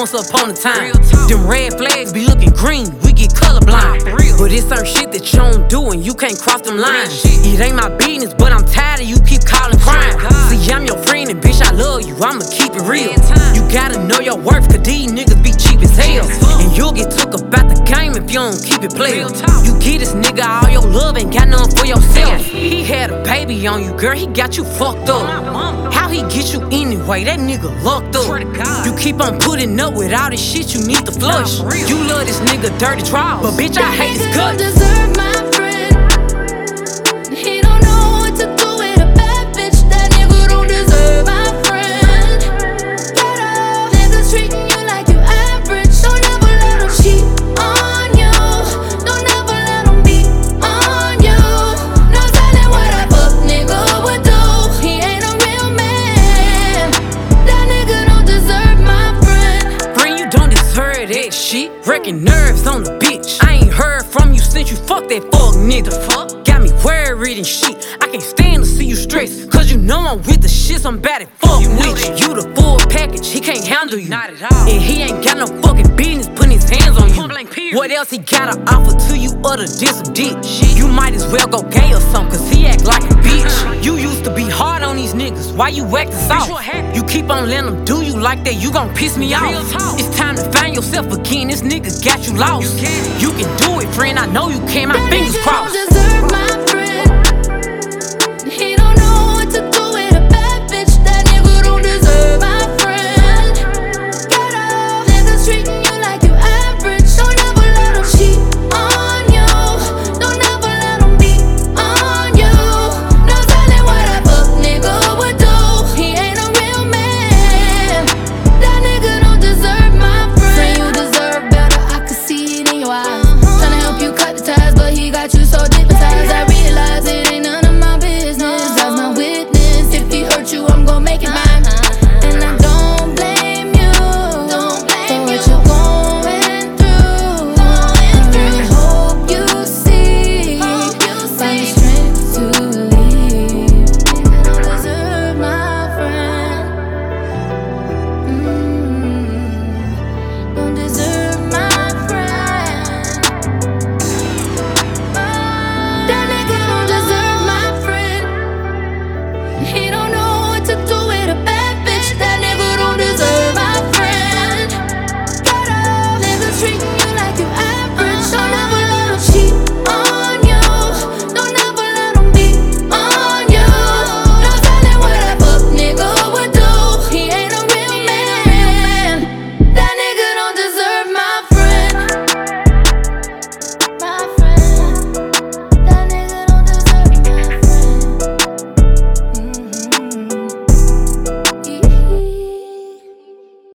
once upon a time. Them red flags be looking green, we get colorblind. But it's certain shit that you don't do and you can't cross them lines. It ain't my business, but I'm tired of you keep calling crime. See, I'm your friend and bitch, I love you, I'ma keep it real. You gotta know your worth, cause these niggas be cheap as hell. And you'll get took about the game if you don't keep it playing. You get this nigga all your love, ain't got none for yourself. He had a baby on you, girl, he got you fucked up. How he get you anyway? That nigga locked up. You keep on putting up with all this shit, you need to flush. You love this nigga dirty trials, but bitch, I hate his guts. Deserve my friend. He don't know what to do with a bad bitch. That nigga don't deserve my friend. Get up. Niggas treating you like you average. Don't ever let him cheat on you. Don't ever let him beat on you. No telling what a fuck nigga would do. He ain't a real man. That nigga don't deserve my friend. Friend, you don't deserve that shit. Wrecking nerves on the bitch. I ain't heard from you since you fucked that fuck nigga. Got me worried and shit. I can't stand to see you stressed, cause you know I'm with the shit, so I'm bad at fuck with you. You the full package, he can't handle you. Not at all. And he ain't got no fucking business putting his hands on you. What else he gotta offer to you other than some dick? You might as well go gay or something, cause he act like a bitch. You used to be hard on these niggas, why you acting soft? You keep on letting them do you like that, you gon' piss me off. It's time to find yourself again, this nigga got you lost. You can do it, friend, I know you can, my fingers crossed.